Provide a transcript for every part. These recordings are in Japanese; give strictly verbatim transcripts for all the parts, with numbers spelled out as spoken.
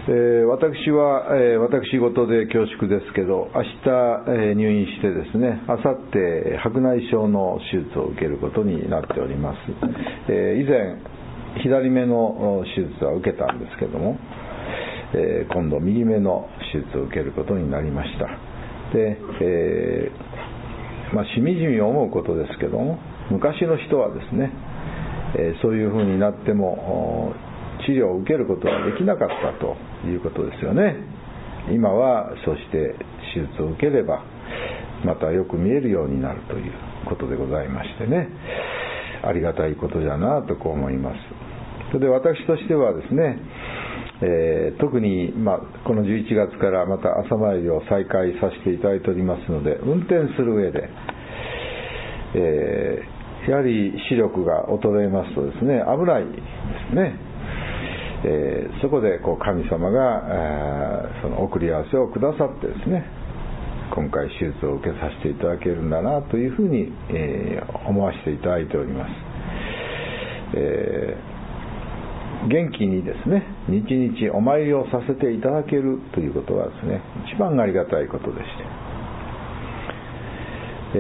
えー、私は、えー、私事で恐縮ですけど、明日、えー、入院してですね、あさって白内障の手術を受けることになっております。えー、以前左目の手術は受けたんですけども、えー、今度右目の手術を受けることになりました。で、えーまあ、しみじみ思うことですけども、昔の人はですね、えー、そういうふうになっても治療を受けることができなかったということですよね。今はそして手術を受ければまたよく見えるようになるということでございましてね、ありがたいことだなとこう思います。それで私としてはですね、えー、特に、まあ、このじゅういちがつからまた朝参りを再開させていただいておりますので、運転する上で、えー、やはり視力が衰えますとですね、危ないですね。えー、そこでこう神様がその送り合わせをくださってですね、今回手術を受けさせていただけるんだなというふうに、えー、思わせていただいております。えー、元気にですね、日々お参りをさせていただけるということはですね、一番ありがたいことでして、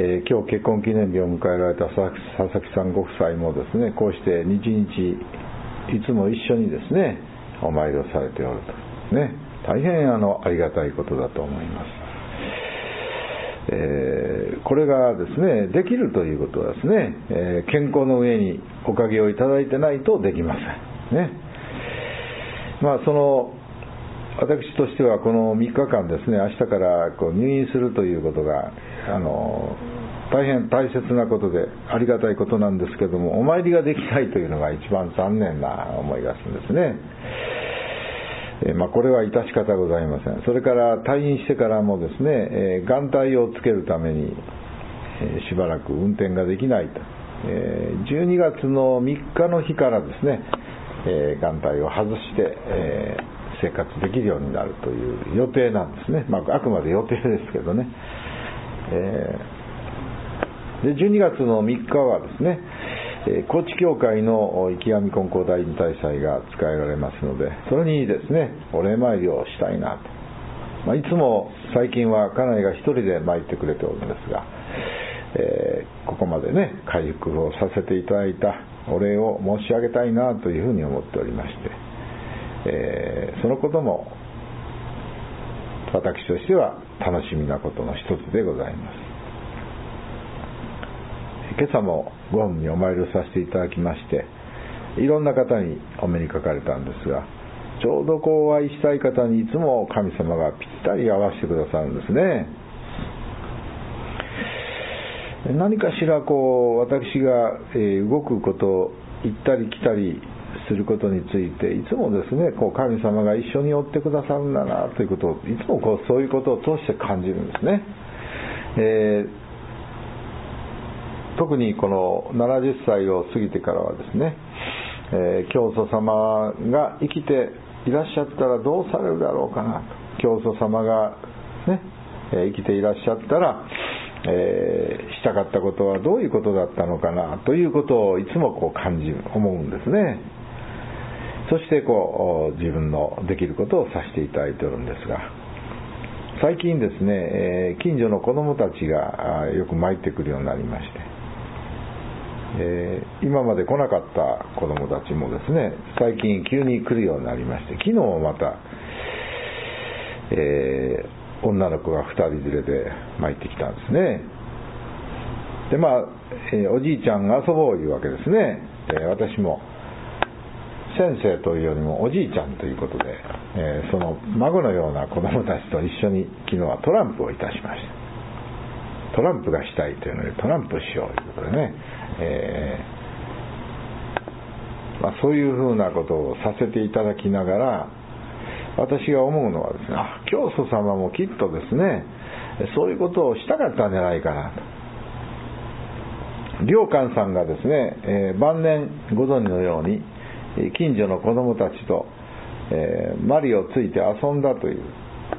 えー、今日結婚記念日を迎えられた佐々木さんご夫妻もですね、こうして日々いつも一緒にですねお参りをされておるとね、大変あのありがたいことだと思います。えー、これがですねできるということはですね、えー、健康の上におかげをいただいてないとできませんね。まあその私としてはこのみっかかんですね、明日からこう入院するということがあの大変大切なことでありがたいことなんですけども、お参りができないというのが一番残念な思いがするんですね。えーまあ、これは致し方ございません。それから退院してからもですね、えー、眼帯をつけるために、えー、しばらく運転ができないと、えー、じゅうにがつのみっかの日からですね、えー、眼帯を外して、えー、生活できるようになるという予定なんですね。まあ、あくまで予定ですけどね。えーでじゅうにがつのみっかはですね、えー、高知教会の池上金光大引退祭が使えられますので、それにですねお礼参りをしたいなと、まあ、いつも最近は家内が一人で参ってくれておるんですが、えー、ここまでね回復をさせていただいたお礼を申し上げたいなというふうに思っておりまして、えー、そのことも私としては楽しみなことの一つでございます。今朝もご本にお参りをさせていただきまして、いろんな方にお目にかかれたんですが、ちょうどこうお会いしたい方にいつも神様がぴったり合わせてくださるんですね。何かしらこう私が、えー、動くこと、行ったり来たりすることについていつもですねこう神様が一緒に追ってくださるんだなということをいつもこうそういうことを通して感じるんですね。えー特にこのななじゅっさいを過ぎてからはですね、えー、教祖様が生きていらっしゃったらどうされるだろうかなと、教祖様が、ねえー、生きていらっしゃったら、えー、したかったことはどういうことだったのかなということをいつもこう感じ思うんですね。そしてこう自分のできることをさせていただいておるんですが、最近ですね、えー、近所の子どもたちがよく参ってくるようになりまして、えー、今まで来なかった子どもたちもですね最近急に来るようになりまして、昨日もまた、えー、女の子がふたり連れで参ってきたんですね。でまあ、えー、おじいちゃんが遊ぼういうわけですね。えー、私も先生というよりもおじいちゃんということで、えー、その孫のような子どもたちと一緒に昨日はトランプをいたしました。トランプがしたいというのでトランプしようということでね、えーまあ、そういうふうなことをさせていただきながら、私が思うのはですね、あ、教祖様もきっとですねそういうことをしたかったんじゃないかなと。良寛さんがですね、えー、晩年ご存知のように近所の子供たちと、えー、マリをついて遊んだという、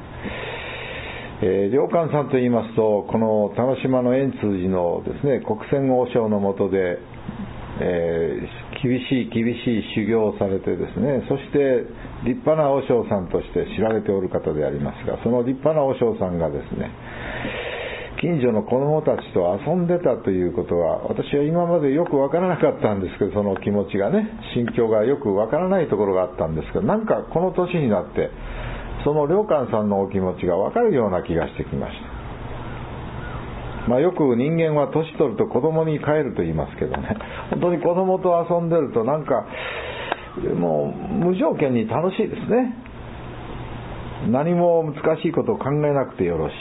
えー、良寛さんといいますと、この田島の円通寺のですね国選王将の下で、えー、厳しい厳しい修行をされてですね、そして立派な和尚さんとして知られておる方でありますが、その立派な和尚さんがですね、近所の子供たちと遊んでたということは、私は今までよくわからなかったんですけど、その気持ちがね、心境がよくわからないところがあったんですけど、なんかこの年になってその良寛さんのお気持ちがわかるような気がしてきました。まあ、よく人間は年取ると子供に帰ると言いますけどね、本当に子供と遊んでるとなんかもう無条件に楽しいですね。何も難しいことを考えなくてよろしい。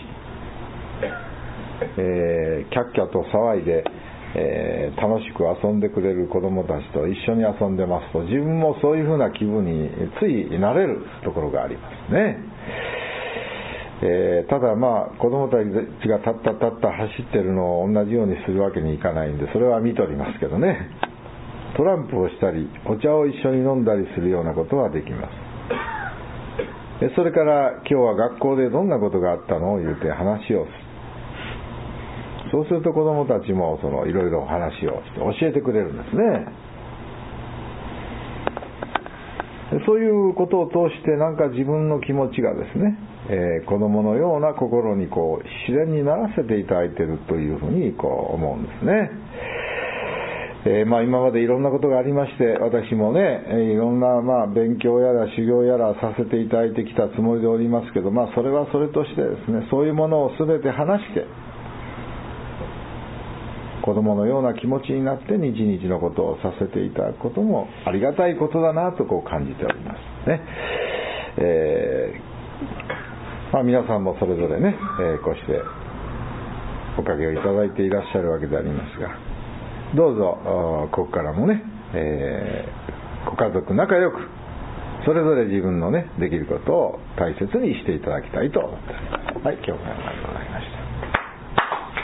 えー、キャッキャと騒いで、えー、楽しく遊んでくれる子供たちと一緒に遊んでますと、自分もそういうふうな気分についなれるところがありますね。えー、ただまあ子供たちがたったたった走ってるのを同じようにするわけにいかないんで、それは見とりますけどね。トランプをしたりお茶を一緒に飲んだりするようなことはできます。それから今日は学校でどんなことがあったのを言うて話をする。そうすると子供たちもそのいろいろ話をして教えてくれるんですね。そういうことを通してなんか自分の気持ちがですね、えー、子供のような心にこう自然にならせていただいているというふうにこう思うんですね。えー、まあ今までいろんなことがありまして、私もね、えー、いろんなまあ勉強やら修行やらさせていただいてきたつもりでおりますけど、まあそれはそれとしてですね、そういうものをすべて話して子供のような気持ちになって日々のことをさせていただくこともありがたいことだなとこう感じておりますね。えーまあ、皆さんもそれぞれね、えー、こうしておかげをいただいていらっしゃるわけでありますが、どうぞここからもね、えー、ご家族仲良くそれぞれ自分のねできることを大切にしていただきたいと思っております。はい、今日もありがとうございました。